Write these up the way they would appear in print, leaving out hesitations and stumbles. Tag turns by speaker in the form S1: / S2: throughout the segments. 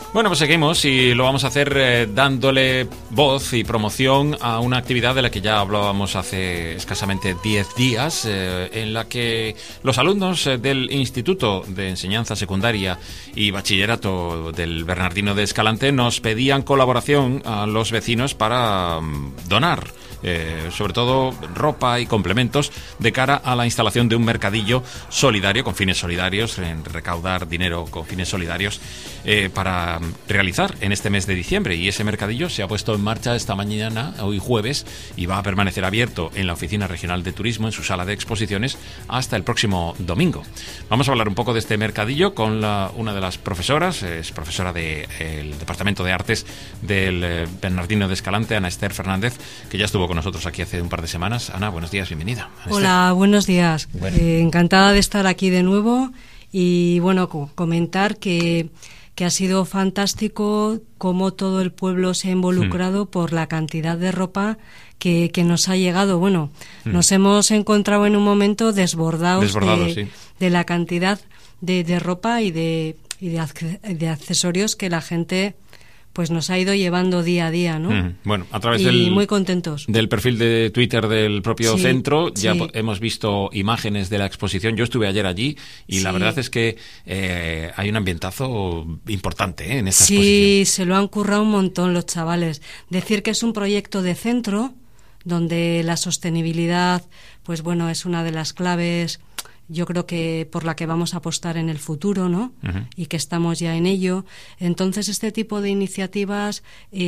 S1: Bueno, pues seguimos y lo vamos a hacer dándole voz y promoción a una actividad de la que ya hablábamos hace escasamente 10 días, en la que los alumnos del Instituto de Enseñanza Secundaria y Bachillerato del Bernardino de Escalante nos pedían colaboración a los vecinos para donar sobre todo ropa y complementos de cara a la instalación de un mercadillo solidario con fines solidarios, en recaudar dinero con fines solidarios para realizar en este mes de diciembre. Y ese mercadillo se ha puesto en marcha esta mañana, hoy jueves, y va a permanecer abierto en la Oficina Regional de Turismo, en su sala de exposiciones, hasta el próximo domingo. Vamos a hablar un poco de este mercadillo con una de las profesoras, es profesora del Departamento de Artes del Bernardino de Escalante, Ana Esther Fernández, que ya estuvo con nosotros aquí hace un par de semanas. Ana, buenos días, bienvenida. Ana
S2: Hola,
S1: Esther.
S2: buenos días.
S1: Bueno.
S2: Encantada de estar aquí de nuevo y bueno, comentar que ha sido fantástico cómo todo el pueblo se ha involucrado por la cantidad de ropa que nos ha llegado. Bueno, nos hemos encontrado en un momento desbordados de la cantidad de ropa y de accesorios que la gente pues nos ha ido llevando día a día, ¿no?
S1: Bueno, a través
S2: muy contentos.
S1: Del perfil de Twitter del propio centro ya
S2: sí.
S1: hemos visto imágenes de la exposición. Yo estuve ayer allí y la verdad es que hay un ambientazo importante en esta exposición.
S2: Sí, se lo han currado un montón los chavales. Decir que es un proyecto de centro donde la sostenibilidad, pues bueno, es una de las claves, yo creo que por la que vamos a apostar en el futuro, ¿no? Y que estamos ya en ello. Entonces, este tipo de iniciativas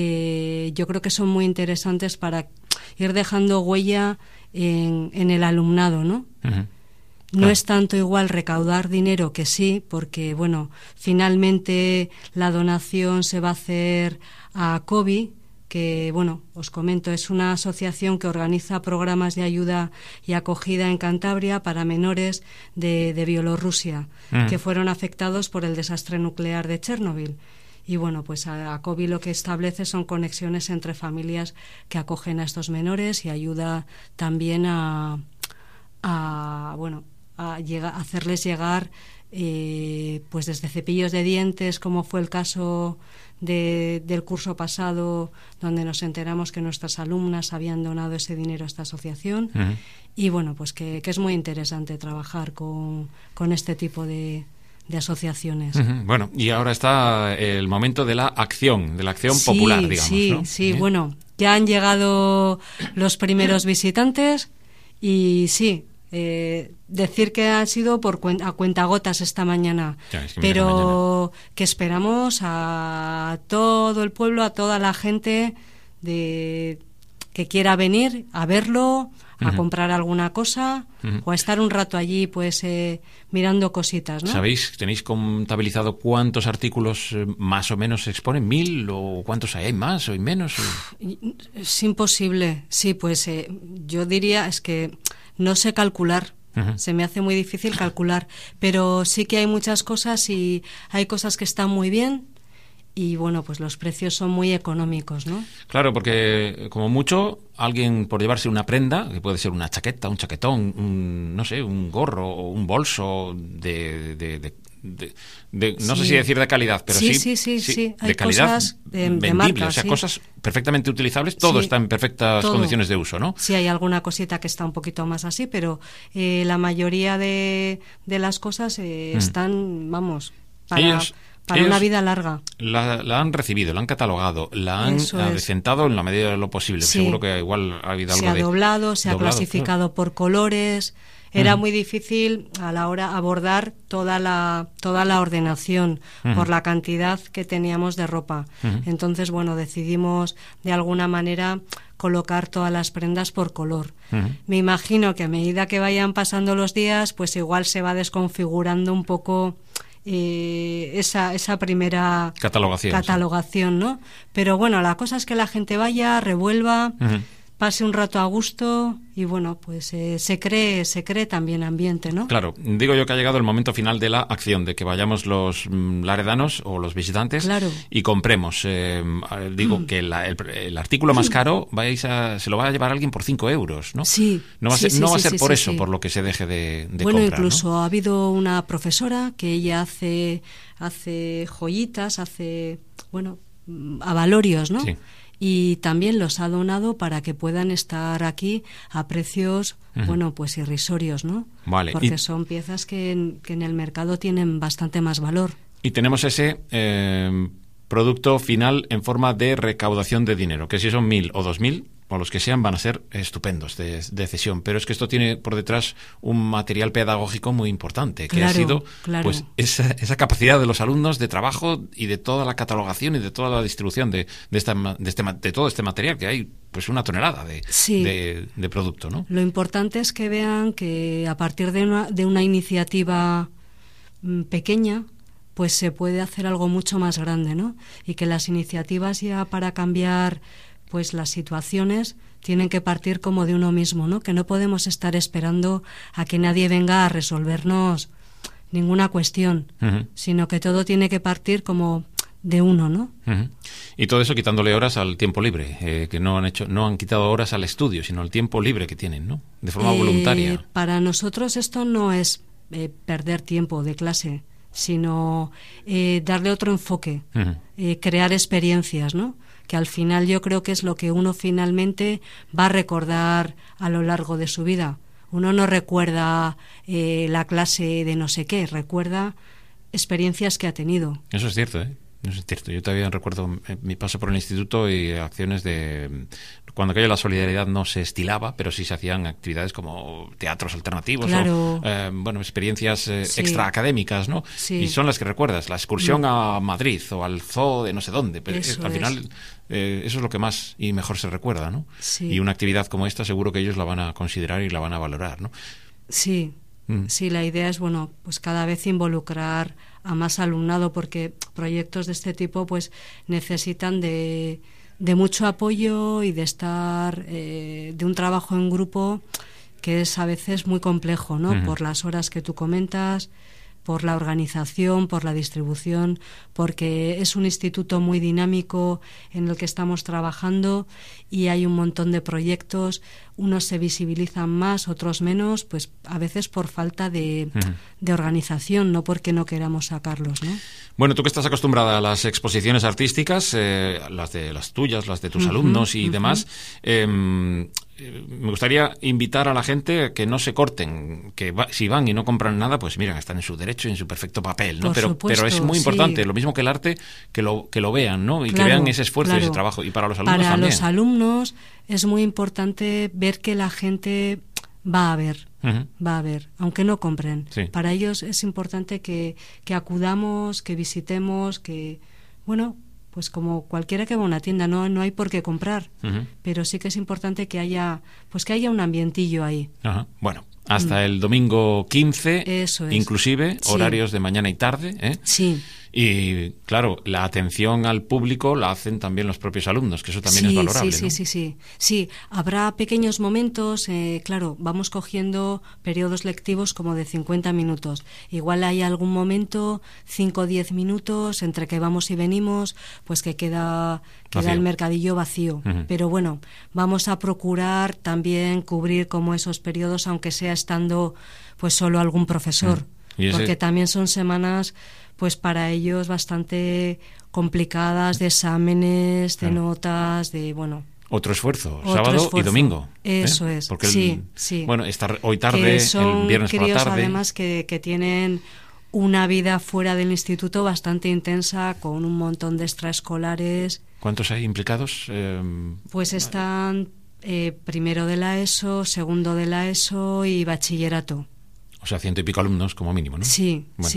S2: yo creo que son muy interesantes para ir dejando huella en el alumnado, ¿no? No es tanto igual recaudar dinero que sí, porque, bueno, finalmente la donación se va a hacer a COBI, que, bueno, os comento, es una asociación que organiza programas de ayuda y acogida en Cantabria para menores de Bielorrusia, que fueron afectados por el desastre nuclear de Chernóbil. Y bueno, pues a COBI lo que establece son conexiones entre familias que acogen a estos menores y ayuda también a hacerles llegar pues desde cepillos de dientes, como fue el caso del curso pasado, donde nos enteramos que nuestras alumnas habían donado ese dinero a esta asociación. Y bueno, pues que es muy interesante trabajar con este tipo de asociaciones.
S1: Bueno, y ahora está el momento de la acción popular, digamos, ¿no?
S2: Sí, bueno, ya han llegado los primeros visitantes y sí, decir que ha sido a cuentagotas esta mañana, pero que esperamos a todo el pueblo, a toda la gente que quiera venir a verlo, a comprar alguna cosa o a estar un rato allí pues mirando cositas, ¿no?
S1: ¿Sabéis, tenéis contabilizado cuántos artículos más o menos se exponen? ¿1000 o cuántos hay más o hay menos?
S2: Es imposible, sí, pues yo diría es que no sé calcular. Se me hace muy difícil calcular, pero sí que hay muchas cosas y hay cosas que están muy bien y bueno, pues los precios son muy económicos, ¿no?
S1: Claro, porque como mucho alguien por llevarse una prenda, que puede ser una chaqueta, un chaquetón, un gorro o un bolso no sé si decir de calidad, pero sí
S2: hay
S1: de calidad,
S2: cosas
S1: vendible,
S2: marca,
S1: o sea, cosas perfectamente utilizables, todo está en perfectas condiciones de uso, ¿no?
S2: Sí, hay alguna cosita que está un poquito más así, pero la mayoría de las cosas están, vamos, para una vida larga.
S1: La han recibido, la han catalogado, la han adecentado en la medida de lo posible. Sí. Seguro que igual ha habido algo de...
S2: Se ha clasificado por colores. Era muy difícil a la hora abordar toda la ordenación por la cantidad que teníamos de ropa. Entonces, bueno, decidimos de alguna manera colocar todas las prendas por color. Me imagino que a medida que vayan pasando los días, pues igual se va desconfigurando un poco esa primera catalogación, ¿no? Pero bueno, la cosa es que la gente vaya, revuelva, pase un rato a gusto y bueno, pues se cree también ambiente, ¿no?
S1: Claro, digo yo que ha llegado el momento final de la acción, de que vayamos los laredanos o los visitantes y compremos. Digo que el artículo más caro se lo va a llevar alguien por 5 euros, ¿no?
S2: Sí.
S1: No va a ser por eso por lo que se deje de
S2: bueno,
S1: comprar,
S2: incluso
S1: ¿no?
S2: ha habido una profesora que ella hace joyitas, avalorios, ¿no?
S1: Sí.
S2: Y también los ha donado para que puedan estar aquí a precios, pues irrisorios, ¿no?
S1: Vale.
S2: Porque son piezas que en el mercado tienen bastante más valor.
S1: Y tenemos ese producto final en forma de recaudación de dinero, que si son 1.000 o 2.000, o los que sean, van a ser estupendos de cesión. Pero es que esto tiene por detrás un material pedagógico muy importante, que ha sido pues esa capacidad de los alumnos de trabajo y de toda la catalogación y de toda la distribución de todo este material, que hay pues una tonelada de producto, ¿no?
S2: Lo importante es que vean que a partir de una iniciativa pequeña, pues se puede hacer algo mucho más grande, ¿no? Y que las iniciativas ya para cambiar pues las situaciones tienen que partir como de uno mismo, ¿no? Que no podemos estar esperando a que nadie venga a resolvernos ninguna cuestión, sino que todo tiene que partir como de uno, ¿no?
S1: Y todo eso quitándole horas al tiempo libre, que no han quitado horas al estudio, sino al tiempo libre que tienen, ¿no? De forma voluntaria.
S2: Para nosotros esto no es perder tiempo de clase, sino darle otro enfoque, crear experiencias, ¿no? Que al final yo creo que es lo que uno finalmente va a recordar a lo largo de su vida. Uno no recuerda la clase de no sé qué, recuerda experiencias que ha tenido.
S1: Eso es cierto, ¿eh? Eso es cierto. Yo todavía recuerdo mi paso por el instituto y acciones de... Cuando aquello la solidaridad no se estilaba, pero sí se hacían actividades como teatros alternativos o experiencias extraacadémicas, ¿no?
S2: Sí.
S1: Y son las que recuerdas, la excursión a Madrid o al zoo de no sé dónde. Pero al final eso es lo que más y mejor se recuerda, ¿no?
S2: Sí.
S1: Y una actividad como esta seguro que ellos la van a considerar y la van a valorar, ¿no?
S2: Sí. Sí, la idea es, pues cada vez involucrar a más alumnado, porque proyectos de este tipo pues necesitan de mucho apoyo y de estar de un trabajo en grupo que es a veces muy complejo, ¿no? Por las horas que tú comentas, por la organización, por la distribución, porque es un instituto muy dinámico en el que estamos trabajando y hay un montón de proyectos, unos se visibilizan más, otros menos, pues a veces por falta de organización, no porque no queramos sacarlos, ¿no?
S1: Bueno, tú que estás acostumbrada a las exposiciones artísticas, las tuyas, las de tus alumnos y demás, me gustaría invitar a la gente a que no se corten, que si van y no compran nada, pues miren, están en su derecho y en su perfecto papel, ¿no? Pero es muy importante, lo mismo que el arte, que lo vean, ¿no? Y que vean ese esfuerzo y ese trabajo. Y para los alumnos también. Para
S2: los alumnos es muy importante ver que la gente va a ver, aunque no compren.
S1: Sí.
S2: Para ellos es importante que acudamos, que visitemos, que, pues como cualquiera que va a una tienda, no hay por qué comprar, pero sí que es importante que haya un ambientillo ahí.
S1: Ajá. Bueno, hasta el domingo 15,
S2: eso es.
S1: Inclusive, horarios de mañana y tarde, ¿eh?
S2: Sí.
S1: Y claro, la atención al público la hacen también los propios alumnos, que eso también es valorable, ¿no?
S2: Sí, habrá pequeños momentos, claro, vamos cogiendo periodos lectivos como de 50 minutos. Igual hay algún momento, 5 o 10 minutos, entre que vamos y venimos, pues que queda el mercadillo vacío. Pero bueno, vamos a procurar también cubrir como esos periodos, aunque sea estando pues solo algún profesor. Porque también son semanas pues para ellos bastante complicadas, de exámenes, de notas, de
S1: Otro esfuerzo, sábado y domingo.
S2: Eso es,
S1: porque
S2: sí.
S1: Bueno, estar hoy tarde,
S2: son
S1: el viernes por la
S2: críos,
S1: tarde.
S2: Además que tienen una vida fuera del instituto bastante intensa, con un montón de extraescolares.
S1: ¿Cuántos hay implicados?
S2: Pues están primero de la ESO, segundo de la ESO y bachillerato.
S1: O sea, 100 y pico alumnos como mínimo, ¿no?
S2: Sí,
S1: bueno,
S2: sí.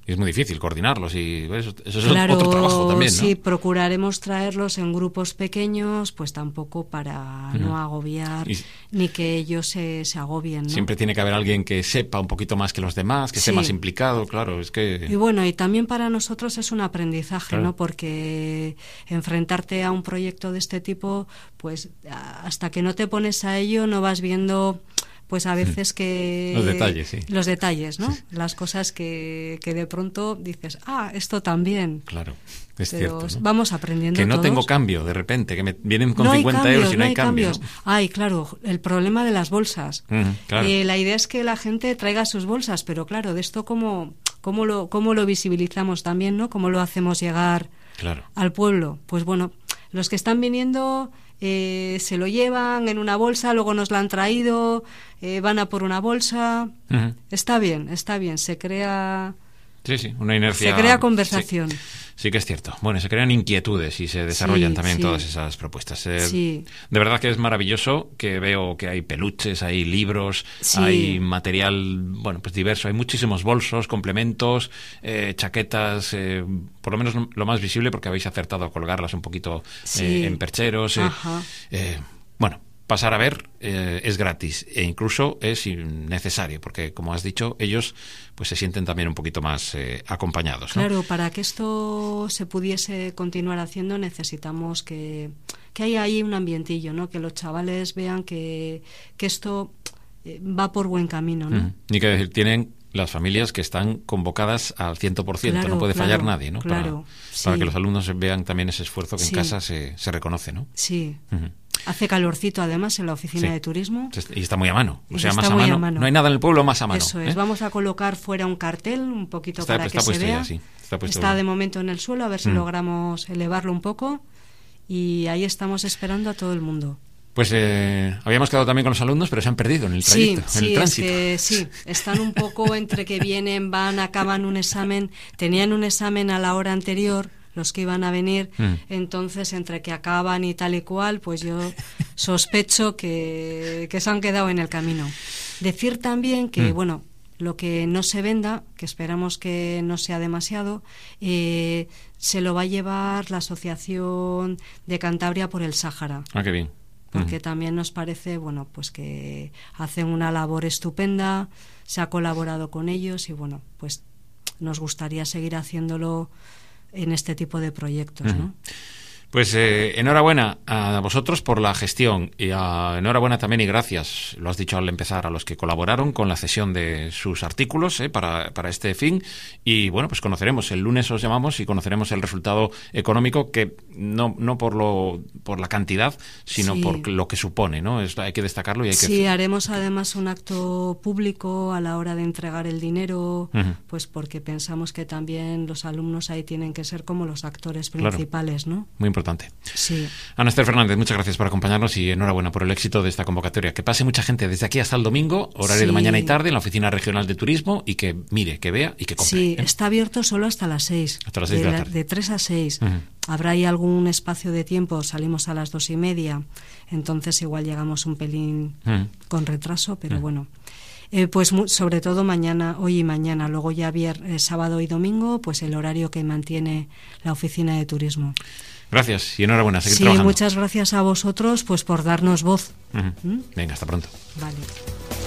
S1: Y es muy difícil coordinarlos y eso es
S2: claro,
S1: otro trabajo también, ¿no?
S2: Sí, procuraremos traerlos en grupos pequeños, pues tampoco para no agobiar ni que ellos se agobien, ¿no?
S1: Siempre tiene que haber alguien que sepa un poquito más que los demás, que esté más implicado, claro, es que...
S2: Y bueno, y también para nosotros es un aprendizaje,
S1: claro,
S2: ¿no? Porque enfrentarte a un proyecto de este tipo, pues hasta que no te pones a ello no vas viendo... Pues a veces que...
S1: Los detalles, sí.
S2: Los detalles, ¿no?
S1: Sí.
S2: Las cosas que de pronto dices, esto también.
S1: Claro, es
S2: Pero
S1: cierto, ¿no?
S2: Vamos aprendiendo
S1: que no
S2: todos.
S1: Tengo cambio, de repente, que me vienen con
S2: no
S1: 50
S2: cambios,
S1: euros y no hay cambios.
S2: ¿no? Ay, claro, el problema de las bolsas.
S1: Claro.
S2: La idea es que la gente traiga sus bolsas, pero claro, de esto cómo lo visibilizamos también, ¿no? ¿Cómo lo hacemos llegar al pueblo? Pues bueno, los que están viniendo... se lo llevan en una bolsa, luego nos la han traído, van a por una bolsa. Está bien, se crea...
S1: Sí, una inercia.
S2: Se crea conversación.
S1: Sí que es cierto. Bueno, se crean inquietudes y se desarrollan también todas esas propuestas. De verdad que es maravilloso, que veo que hay peluches, hay libros, hay material, bueno, pues diverso. Hay muchísimos bolsos, complementos, chaquetas, por lo menos lo más visible porque habéis acertado a colgarlas un poquito en percheros. Bueno, pasar a ver es gratis e incluso es necesario porque, como has dicho, ellos pues se sienten también un poquito más acompañados, ¿no?
S2: Claro, para que esto se pudiese continuar haciendo necesitamos que haya ahí un ambientillo, ¿no? Que los chavales vean que esto va por buen camino, ¿no?
S1: Ni que decir, tienen las familias que están convocadas al 100%, no puede fallar nadie, ¿no?
S2: Claro,
S1: para que los alumnos vean también ese esfuerzo que en casa se reconoce, ¿no?
S2: Sí. Hace calorcito además en la oficina de turismo.
S1: Y está muy a mano. O sea,
S2: está
S1: más a mano. No hay nada en el pueblo más a mano.
S2: Eso es. Vamos a colocar fuera un cartel un poquito para que se vea.
S1: Ya, sí.
S2: Está de momento en el suelo, a ver si logramos elevarlo un poco. Y ahí estamos esperando a todo el mundo.
S1: Pues habíamos quedado también con los alumnos, pero se han perdido en el trayecto, en el tránsito.
S2: Están un poco entre que vienen, van, acaban un examen. Tenían un examen a la hora anterior, los que iban a venir, entonces entre que acaban y tal y cual, pues yo sospecho que se han quedado en el camino. Decir también que, bueno, lo que no se venda, que esperamos que no sea demasiado, se lo va a llevar la Asociación de Cantabria por el Sáhara.
S1: Ah, qué bien.
S2: Porque también nos parece, bueno, pues que hacen una labor estupenda, se ha colaborado con ellos y, bueno, pues nos gustaría seguir haciéndolo en este tipo de proyectos, ¿no?
S1: Pues enhorabuena a vosotros por la gestión y enhorabuena también y gracias, lo has dicho al empezar, a los que colaboraron con la cesión de sus artículos para este fin y bueno, pues conoceremos, el lunes os llamamos y conoceremos el resultado económico que no por la cantidad, sino por lo que supone, ¿no? Hay que destacarlo y hay que...
S2: Sí, haremos además un acto público a la hora de entregar el dinero, pues porque pensamos que también los alumnos ahí tienen que ser como los actores principales, ¿no?
S1: Muy importante.
S2: Sí.
S1: Ana Esther Fernández, muchas gracias por acompañarnos y enhorabuena por el éxito de esta convocatoria. Que pase mucha gente desde aquí hasta el domingo, horario de mañana y tarde, en la Oficina Regional de Turismo y que mire, que vea y que compre.
S2: Sí, está abierto solo hasta las 6.
S1: Hasta las 6 de la tarde.
S2: De 3 a 6. Habrá ahí algún espacio de tiempo, salimos a las 2:30, entonces igual llegamos un pelín con retraso, pero bueno. Pues sobre todo mañana, hoy y mañana, luego ya sábado y domingo, pues el horario que mantiene la Oficina de Turismo.
S1: Gracias y enhorabuena, seguir trabajando.
S2: Sí, muchas gracias a vosotros pues por darnos voz.
S1: Venga, hasta pronto.
S2: Vale.